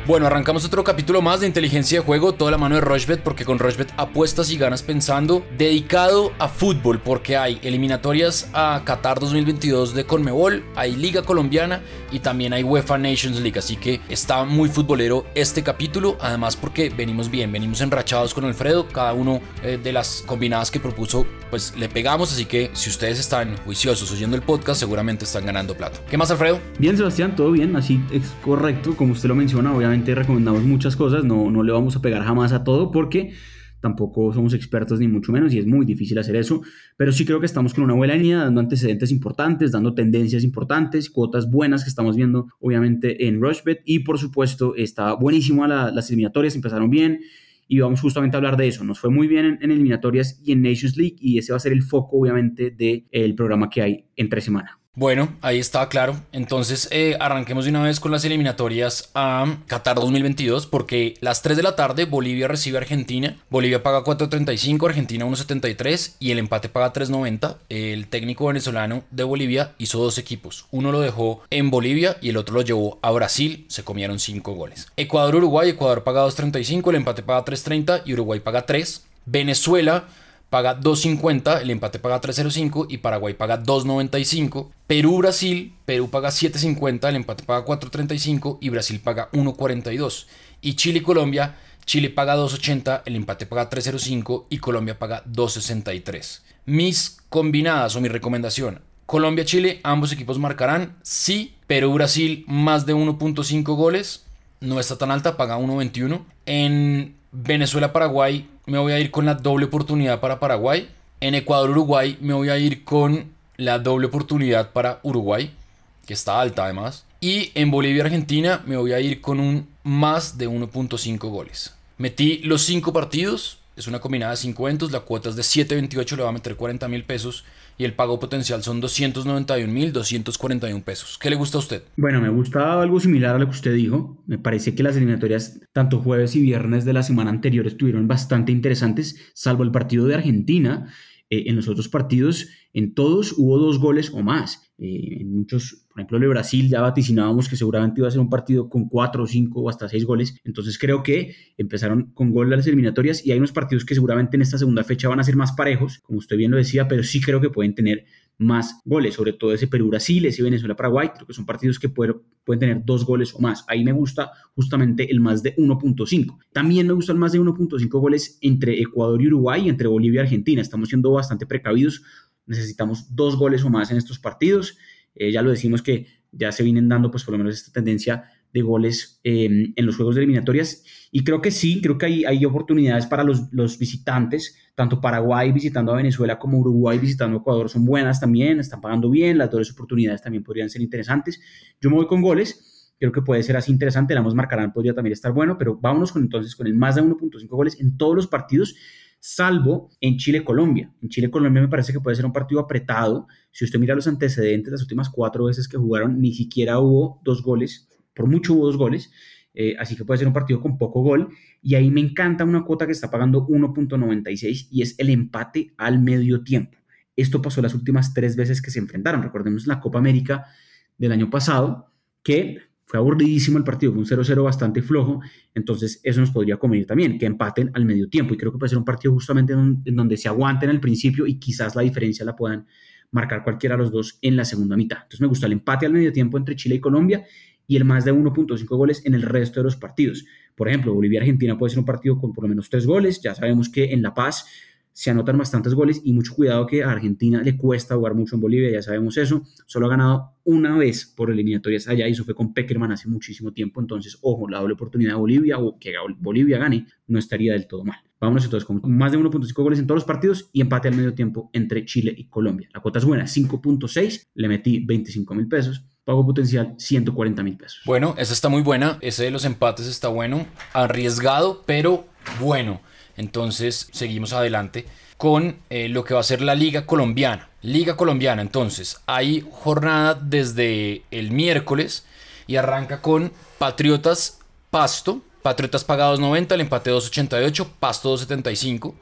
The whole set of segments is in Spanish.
Bueno, arrancamos otro capítulo más de Inteligencia de Juego, toda la mano de Rochbet, porque con Rochbet apuestas y ganas pensando, dedicado a fútbol, porque hay eliminatorias a Qatar 2022 de Conmebol, hay Liga Colombiana y también hay UEFA Nations League, así que está muy futbolero este capítulo, además porque venimos bien, venimos enrachados con Alfredo, cada uno de las combinadas que propuso, pues le pegamos, así que si ustedes están juiciosos oyendo el podcast, seguramente están ganando plata. ¿Qué más, Alfredo? Bien, Sebastián, todo bien, así es correcto, como usted lo menciona, obviamente recomendamos muchas cosas, no le vamos a pegar jamás a todo porque tampoco somos expertos ni mucho menos y es muy difícil hacer eso, pero sí creo que estamos con una buena línea, dando antecedentes importantes, dando tendencias importantes, cuotas buenas que estamos viendo obviamente en Rochbet y por supuesto está buenísimo las eliminatorias, empezaron bien y vamos justamente a hablar de eso. Nos fue muy bien en eliminatorias y en Nations League y ese va a ser el foco obviamente del programa que hay entre semana. Bueno, ahí está claro. Entonces arranquemos de una vez con las eliminatorias a Qatar 2022 porque las 3 de la tarde Bolivia recibe a Argentina. Bolivia paga 4.35, Argentina 1.73 y el empate paga 3.90. El técnico venezolano de Bolivia hizo dos equipos. Uno lo dejó en Bolivia y el otro lo llevó a Brasil. Se comieron 5 goles. Ecuador-Uruguay, Ecuador paga 2.35, el empate paga 3.30 y Uruguay paga 3. Venezuela paga 2.50, el empate paga 3.05 y Paraguay paga 2.95. Perú-Brasil, Perú paga 7.50, el empate paga 4.35 y Brasil paga 1.42. Y Chile-Colombia, Chile paga 2.80, el empate paga 3.05 y Colombia paga 2.63. Mis combinadas o mi recomendación: Colombia-Chile, ambos equipos marcarán, sí. Perú-Brasil, más de 1.5 goles, no está tan alta, paga 1.21. En Venezuela-Paraguay me voy a ir con la doble oportunidad para Paraguay. En Ecuador-Uruguay me voy a ir con la doble oportunidad para Uruguay, que está alta además. Y en Bolivia-Argentina me voy a ir con un más de 1.5 goles. Metí los 5 partidos, es una combinada de 5 eventos, la cuota es de 7.28, le voy a meter 40.000 pesos y el pago potencial son 291.241 pesos. ¿Qué le gusta a usted? Bueno, me gusta algo similar a lo que usted dijo. Me parece que las eliminatorias, tanto jueves y viernes de la semana anterior, estuvieron bastante interesantes, salvo el partido de Argentina. En los otros partidos, en todos hubo 2 goles o más. En muchos, por ejemplo, el de Brasil ya vaticinábamos que seguramente iba a ser un partido con 4, 5 o hasta 6 goles. Entonces creo que empezaron con gol las eliminatorias y hay unos partidos que seguramente en esta segunda fecha van a ser más parejos, como usted bien lo decía, pero sí creo que pueden tener más goles, sobre todo ese Perú-Brasil, ese Venezuela-Paraguay, creo que son partidos que pueden tener 2 goles o más. Ahí me gusta justamente el más de 1.5. También me gusta el más de 1.5 goles entre Ecuador y Uruguay y entre Bolivia y Argentina. Estamos siendo bastante precavidos, necesitamos 2 goles o más en estos partidos. Ya lo decimos que ya se vienen dando pues por lo menos esta tendencia de goles en los juegos de eliminatorias y creo que sí, creo que hay oportunidades para los visitantes, tanto Paraguay visitando a Venezuela como Uruguay visitando a Ecuador son buenas también, están pagando bien, las dobles oportunidades también podrían ser interesantes. Yo me voy con goles, creo que puede ser así interesante, el ambos marcarán podría también estar bueno, pero vámonos entonces con el más de 1.5 goles en todos los partidos, salvo en Chile-Colombia. En Chile-Colombia me parece que puede ser un partido apretado. Si usted mira los antecedentes, las últimas 4 veces que jugaron, ni siquiera hubo 2 goles, por mucho hubo 2 goles, así que puede ser un partido con poco gol, y ahí me encanta una cuota que está pagando 1.96 y es el empate al medio tiempo. Esto pasó las últimas 3 veces que se enfrentaron. Recordemos la Copa América del año pasado, que fue aburridísimo el partido, fue un 0-0 bastante flojo, entonces eso nos podría convenir también, que empaten al medio tiempo, y creo que puede ser un partido justamente en donde se aguanten al principio y quizás la diferencia la puedan marcar cualquiera de los dos en la segunda mitad. Entonces me gusta el empate al medio tiempo entre Chile y Colombia y el más de 1.5 goles en el resto de los partidos. Por ejemplo, Bolivia-Argentina puede ser un partido con por lo menos 3 goles, ya sabemos que en La Paz se anotan bastantes goles y mucho cuidado que a Argentina le cuesta jugar mucho en Bolivia, ya sabemos eso, solo ha ganado una vez por eliminatorias allá y eso fue con Pekerman hace muchísimo tiempo, entonces ojo, la doble oportunidad de Bolivia o que Bolivia gane no estaría del todo mal. Vámonos entonces con más de 1.5 goles en todos los partidos y empate al medio tiempo entre Chile y Colombia. La cuota es buena, 5.6, le metí 25.000 pesos. Pago potencial 140.000 pesos. Bueno, esa está muy buena. Ese de los empates está bueno. Arriesgado, pero bueno. Entonces seguimos adelante con lo que va a ser la Liga Colombiana. Liga Colombiana, entonces hay jornada desde el miércoles y arranca con Patriotas Pasto. Patriotas paga 2.90, el empate 2.88, Pasto 2.75.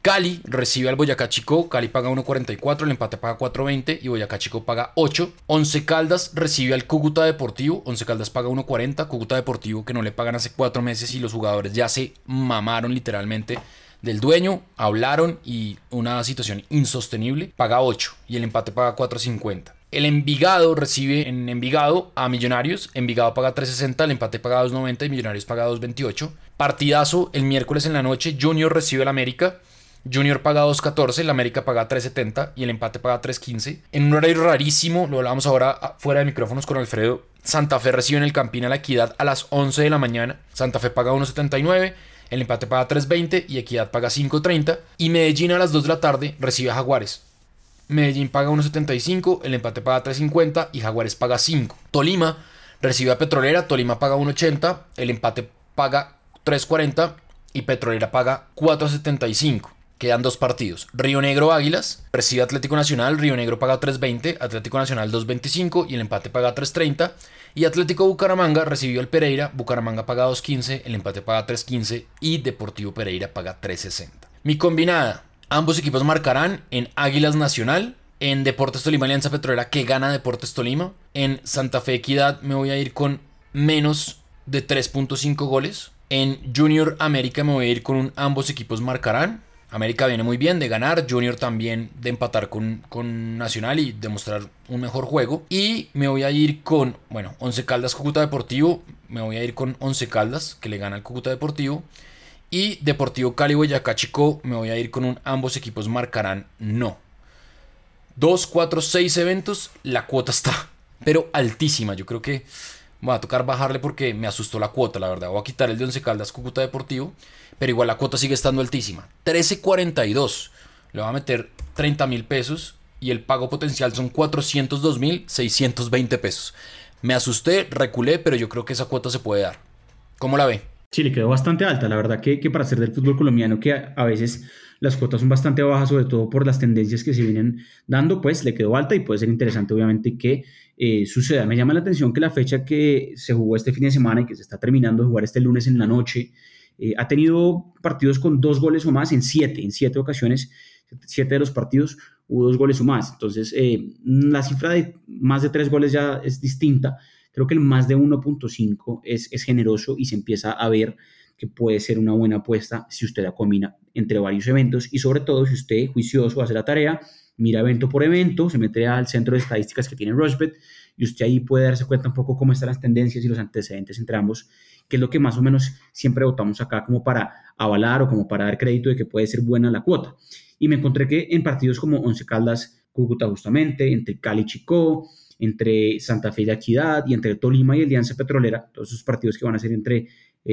Cali recibe al Boyacá Chicó, Cali paga 1.44, el empate paga 4.20 y Boyacá Chicó paga 8. Once Caldas recibe al Cúcuta Deportivo, Once Caldas paga 1.40, Cúcuta Deportivo que no le pagan hace 4 meses y los jugadores ya se mamaron literalmente del dueño, hablaron y una situación insostenible, paga 8 y el empate paga 4.50. El Envigado recibe en Envigado a Millonarios, Envigado paga 3.60, el empate paga 2.90 y Millonarios paga 2.28. Partidazo el miércoles en la noche, Junior recibe al América, Junior paga 2.14, el América paga 3.70 y el empate paga 3.15. En un horario rarísimo, lo hablábamos ahora fuera de micrófonos con Alfredo, Santa Fe recibe en el Campín a la Equidad a las 11 de la mañana, Santa Fe paga 1.79, el empate paga 3.20 y Equidad paga 5.30. Y Medellín a las 2 de la tarde recibe a Jaguares. Medellín paga 1.75, el empate paga 3.50 y Jaguares paga 5. Tolima recibe a Petrolera, Tolima paga 1.80, el empate paga 3.40 y Petrolera paga 4.75. Quedan 2 partidos. Río Negro Águilas recibe a Atlético Nacional, Río Negro paga 3.20, Atlético Nacional 2.25 y el empate paga 3.30. Y Atlético Bucaramanga recibió al Pereira, Bucaramanga paga 2.15, el empate paga 3.15 y Deportivo Pereira paga 3.60. Mi combinada, ambos equipos marcarán en Águilas Nacional, en Deportes Tolima Alianza Petrolera que gana Deportes Tolima, en Santa Fe Equidad me voy a ir con menos de 3.5 goles, en Junior América me voy a ir con un ambos equipos marcarán. América viene muy bien de ganar, Junior también de empatar con Nacional y demostrar un mejor juego. Y me voy a ir con, Once Caldas Cúcuta Deportivo, me voy a ir con Once Caldas que le gana al Cúcuta Deportivo. Y Deportivo Cali Boyacá Chicó, me voy a ir con un ambos equipos marcarán no. 2, 4, 6 eventos, la cuota está pero altísima, yo creo que voy a tocar bajarle porque me asustó la cuota, la verdad. Voy a quitar el de Once Caldas Cúcuta Deportivo, pero igual la cuota sigue estando altísima. 13.42. Le voy a meter 30.000 pesos y el pago potencial son 402.620 pesos. Me asusté, reculé, pero yo creo que esa cuota se puede dar. ¿Cómo la ve? Sí, le quedó bastante alta. La verdad que para ser del fútbol colombiano, que a veces las cuotas son bastante bajas, sobre todo por las tendencias que se vienen dando, pues le quedó alta y puede ser interesante, obviamente, que suceda. Me llama la atención que la fecha que se jugó este fin de semana y que se está terminando de jugar este lunes en la noche, ha tenido partidos con 2 goles o más en 7 ocasiones. 7 de los partidos hubo 2 goles o más. Entonces, la cifra de más de 3 goles ya es distinta. Creo que el más de 1.5 es generoso y se empieza a ver que puede ser una buena apuesta si usted la combina entre varios eventos y sobre todo si usted, juicioso, hace la tarea, mira evento por evento, se mete al centro de estadísticas que tiene Rushbet y usted ahí puede darse cuenta un poco cómo están las tendencias y los antecedentes entre ambos, que es lo que más o menos siempre votamos acá como para avalar o como para dar crédito de que puede ser buena la cuota. Y me encontré que en partidos como Once Caldas Cúcuta justamente, entre Cali Chicó, entre Santa Fe y Equidad y entre Tolima y Alianza Petrolera, todos esos partidos que van a ser entre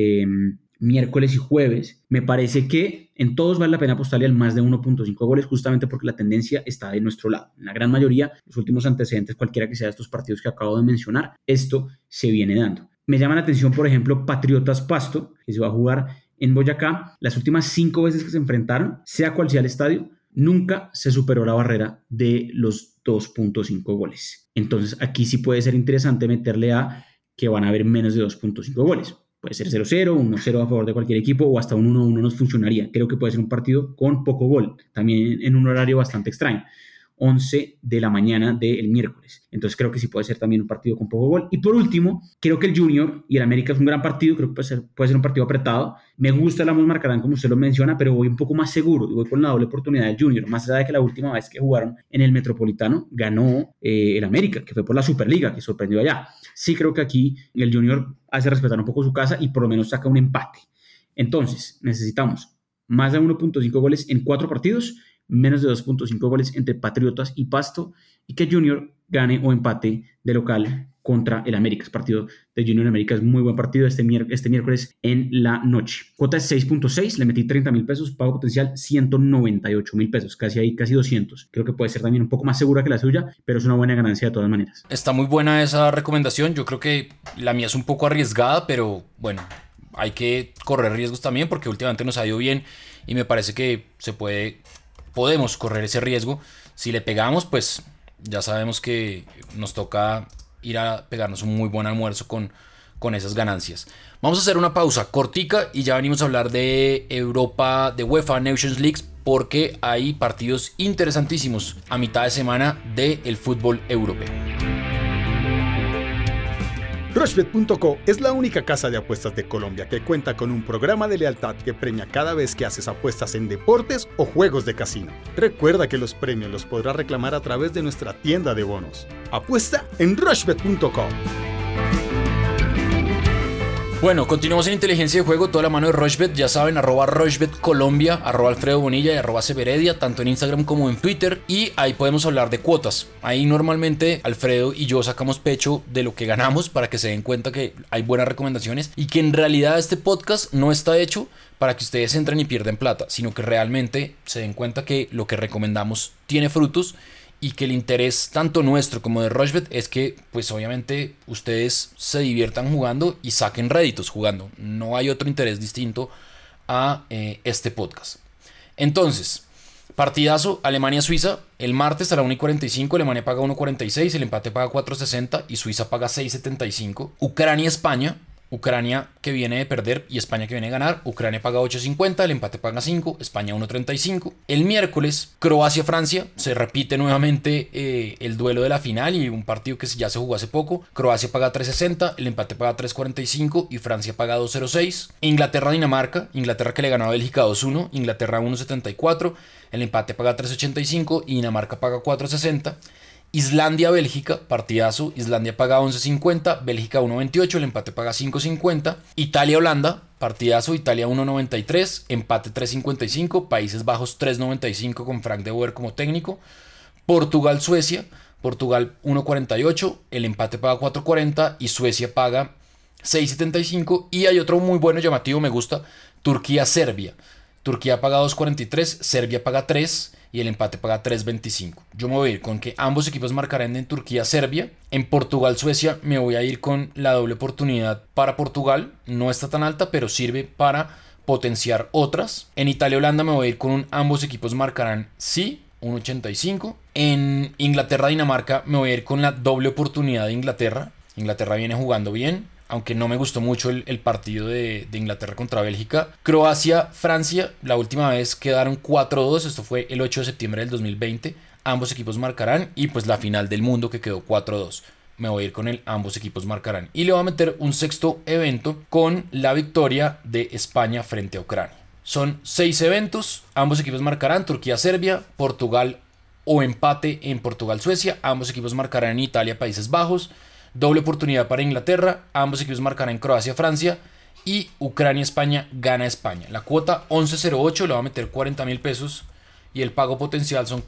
miércoles y jueves, me parece que en todos vale la pena apostarle al más de 1.5 goles justamente porque la tendencia está de nuestro lado. En la gran mayoría, los últimos antecedentes, cualquiera que sea de estos partidos que acabo de mencionar, esto se viene dando. Me llama la atención, por ejemplo, Patriotas Pasto, que se va a jugar en Boyacá. Las últimas 5 veces que se enfrentaron, sea cual sea el estadio, nunca se superó la barrera de los 2.5 goles. Entonces aquí sí puede ser interesante meterle a que van a haber menos de 2.5 goles. Puede ser 0-0, 1-0 a favor de cualquier equipo o hasta un 1-1 nos funcionaría. Creo que puede ser un partido con poco gol, también en un horario bastante extraño. 11 de la mañana del miércoles. Entonces creo que sí puede ser también un partido con poco gol. Y por último, creo que el Junior y el América es un gran partido. Creo que puede ser un partido apretado. Me gusta el ambos marcarán como usted lo menciona, pero voy un poco más seguro y voy con la doble oportunidad del Junior. Más allá de que la última vez que jugaron en el Metropolitano ganó el América, que fue por la Superliga, que sorprendió allá. Sí creo que aquí el Junior hace respetar un poco su casa y por lo menos saca un empate. Entonces necesitamos más de 1.5 goles en 4 partidos, menos de 2.5 goles entre Patriotas y Pasto y que Junior gane o empate de local contra el América. El partido de Junior América es muy buen partido este miércoles en la noche. Cuota es 6.6, le metí 30.000 pesos, pago potencial 198.000 pesos, casi 200. Creo que puede ser también un poco más segura que la suya, pero es una buena ganancia de todas maneras. Está muy buena esa recomendación, yo creo que la mía es un poco arriesgada, pero bueno, hay que correr riesgos también porque últimamente nos ha ido bien y me parece que podemos correr ese riesgo. Si le pegamos, pues ya sabemos que nos toca ir a pegarnos un muy buen almuerzo con esas ganancias. Vamos a hacer una pausa cortica y ya venimos a hablar de Europa, de UEFA Nations League, porque hay partidos interesantísimos a mitad de semana del fútbol europeo. Rushbet.co es la única casa de apuestas de Colombia que cuenta con un programa de lealtad que premia cada vez que haces apuestas en deportes o juegos de casino. Recuerda que los premios los podrás reclamar a través de nuestra tienda de bonos. Apuesta en Rushbet.co. Bueno, continuamos en Inteligencia de Juego, toda la mano de Rushbet, ya saben, @RushbetColombia, @Alfredo Bonilla y @Severedia, tanto en Instagram como en Twitter, y ahí podemos hablar de cuotas. Ahí normalmente Alfredo y yo sacamos pecho de lo que ganamos para que se den cuenta que hay buenas recomendaciones y que en realidad este podcast no está hecho para que ustedes entren y pierdan plata, sino que realmente se den cuenta que lo que recomendamos tiene frutos y que el interés tanto nuestro como de Rushbet es que pues obviamente ustedes se diviertan jugando y saquen réditos jugando. No hay otro interés distinto a este podcast. Entonces, partidazo Alemania-Suiza. El martes a la 1:45 Alemania paga 1:46, el empate paga 4:60 y Suiza paga 6:75. Ucrania-España. Ucrania que viene de perder y España que viene de ganar. Ucrania paga 8.50, el empate paga 5, España 1.35. El miércoles, Croacia-Francia. Se repite nuevamente el duelo de la final y un partido que ya se jugó hace poco. Croacia paga 3.60, el empate paga 3.45 y Francia paga 2.06. Inglaterra-Dinamarca. Inglaterra que le ganó a Bélgica 2-1. Inglaterra 1.74, el empate paga 3.85 y Dinamarca paga 4.60. Islandia-Bélgica, partidazo. Islandia paga 11.50, Bélgica 1.28, el empate paga 5.50. Italia-Holanda, partidazo. Italia 1.93, empate 3.55, Países Bajos 3.95 con Frank de Boer como técnico. Portugal-Suecia, Portugal 1.48, el empate paga 4.40 y Suecia paga 6.75. Y hay otro muy bueno, llamativo, me gusta, Turquía-Serbia. Turquía paga 2.43, Serbia paga 3 y el empate paga 3.25. Yo me voy a ir con que ambos equipos marcarán en Turquía-Serbia. En Portugal-Suecia me voy a ir con la doble oportunidad para Portugal. No está tan alta, pero sirve para potenciar otras. En Italia-Holanda me voy a ir con un ambos equipos marcarán sí, 1.85. En Inglaterra-Dinamarca me voy a ir con la doble oportunidad de Inglaterra. Inglaterra viene jugando bien, aunque no me gustó mucho el partido de Inglaterra contra Bélgica. Croacia-Francia, la última vez quedaron 4-2, esto fue el 8 de septiembre del 2020. Ambos equipos marcarán y pues la final del mundo que quedó 4-2. Me voy a ir con el ambos equipos marcarán. Y le voy a meter un sexto evento con la victoria de España frente a Ucrania. Son 6 eventos, ambos equipos marcarán, Turquía-Serbia, Portugal o empate en Portugal-Suecia, ambos equipos marcarán en Italia-Países Bajos. Doble oportunidad para Inglaterra, ambos equipos marcarán en Croacia-Francia y Ucrania-España gana España. La cuota 11.08, le va a meter 40.000 pesos y el pago potencial son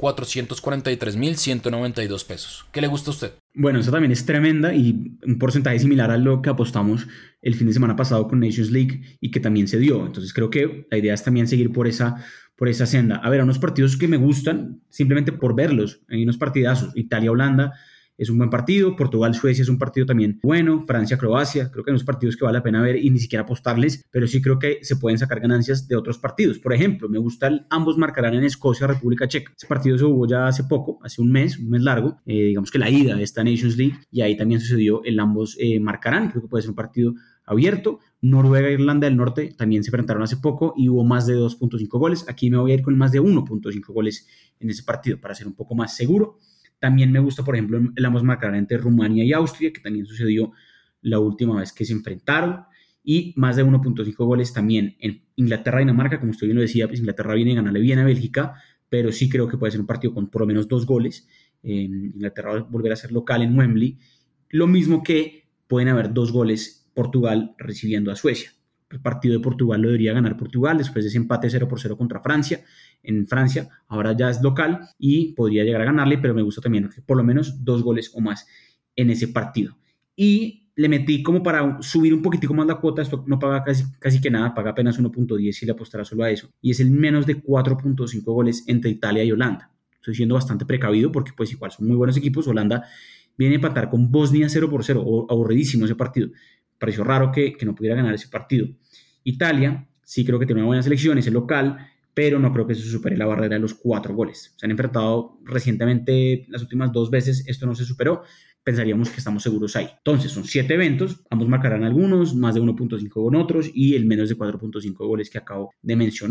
443.192 pesos. ¿Qué le gusta a usted? Bueno, esa también es tremenda y un porcentaje similar a lo que apostamos el fin de semana pasado con Nations League y que también se dio. Entonces creo que la idea es también seguir por esa senda. A ver, unos partidos que me gustan simplemente por verlos. Hay unos partidazos. Italia-Holanda es un buen partido, Portugal-Suecia es un partido también bueno, Francia-Croacia, creo que hay unos partidos que vale la pena ver y ni siquiera apostarles, pero sí creo que se pueden sacar ganancias de otros partidos. Por ejemplo, me gusta ambos marcarán en Escocia-República Checa. Ese partido se jugó ya hace poco, hace un mes largo, digamos que la ida de esta Nations League, y ahí también sucedió el ambos marcarán, creo que puede ser un partido abierto. Noruega e Irlanda del Norte también se enfrentaron hace poco y hubo más de 2.5 goles. Aquí me voy a ir con más de 1.5 goles en ese partido para ser un poco más seguro. También me gusta, por ejemplo, el ambos marcarán entre Rumania y Austria, que también sucedió la última vez que se enfrentaron. Y más de 1.5 goles también en Inglaterra-Dinamarca. Como usted bien lo decía, pues Inglaterra viene a ganarle bien a Bélgica, pero sí creo que puede ser un partido con por lo menos 2 goles. Inglaterra va a volver a ser local en Wembley. Lo mismo que pueden haber 2 goles Portugal recibiendo a Suecia. El partido de Portugal lo debería ganar Portugal después de ese empate 0-0 contra Francia en Francia. Ahora ya es local y podría llegar a ganarle, pero me gusta también que por lo menos 2 goles o más en ese partido. Y le metí como para subir un poquitico más la cuota. Esto no paga casi que nada, paga apenas 1.10 si le apostara solo a eso. Y es el menos de 4.5 goles entre Italia y Holanda. Estoy siendo bastante precavido porque pues igual son muy buenos equipos. Holanda viene a empatar con Bosnia 0-0, aburridísimo ese partido. Pareció raro que no pudiera ganar ese partido. Italia, sí creo que tiene una buena selección, es el local, pero no creo que se supere la barrera de los 4 goles. Se han enfrentado recientemente las últimas 2 veces, esto no se superó, pensaríamos que estamos seguros ahí. Entonces son 7 eventos, ambos marcarán algunos, más de 1.5 con otros y el menos de 4.5 goles que acabo de mencionar.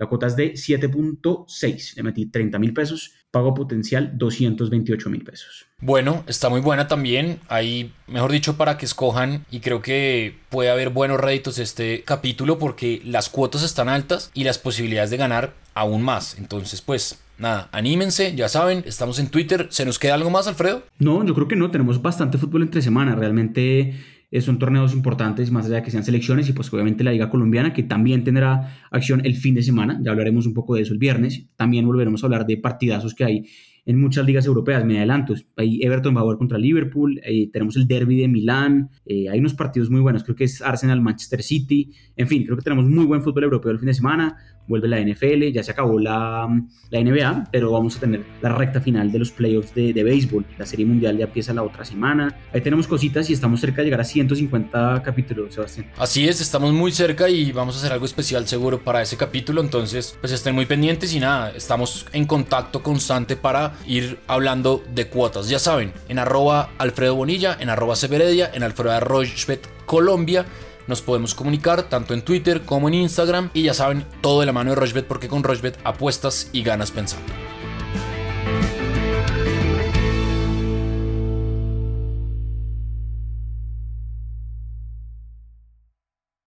La cuota es de 7.6. Le metí 30.000 pesos. Pago potencial 228.000 pesos. Bueno, está muy buena también. Ahí, mejor dicho, para que escojan, y creo que puede haber buenos réditos este capítulo porque las cuotas están altas y las posibilidades de ganar aún más. Entonces, pues nada, anímense, ya saben, estamos en Twitter. ¿Se nos queda algo más, Alfredo? No, yo creo que no, tenemos bastante fútbol entre semana. Realmente son torneos importantes, más allá de que sean selecciones, y pues obviamente la Liga Colombiana, que también tendrá acción el fin de semana. Ya hablaremos un poco de eso el viernes. También volveremos a hablar de partidazos que hay en muchas ligas europeas. Me adelanto, ahí Everton va a jugar contra Liverpool, tenemos el derbi de Milán, hay unos partidos muy buenos, creo que es Arsenal-Manchester City, en fin, creo que tenemos muy buen fútbol europeo el fin de semana. Vuelve la NFL, ya se acabó la NBA, pero vamos a tener la recta final de los playoffs de béisbol. La Serie Mundial ya empieza la otra semana. Ahí tenemos cositas y estamos cerca de llegar a 150 capítulos, Sebastián. Así es, estamos muy cerca y vamos a hacer algo especial seguro para ese capítulo. Entonces, pues estén muy pendientes y nada, estamos en contacto constante para ir hablando de cuotas. Ya saben, en @Alfredo Bonilla, en @Severedia, en Alfredo Colombia. Nos podemos comunicar tanto en Twitter como en Instagram. Y ya saben, todo de la mano de Rochebet, porque con Rochebet apuestas y ganas pensando.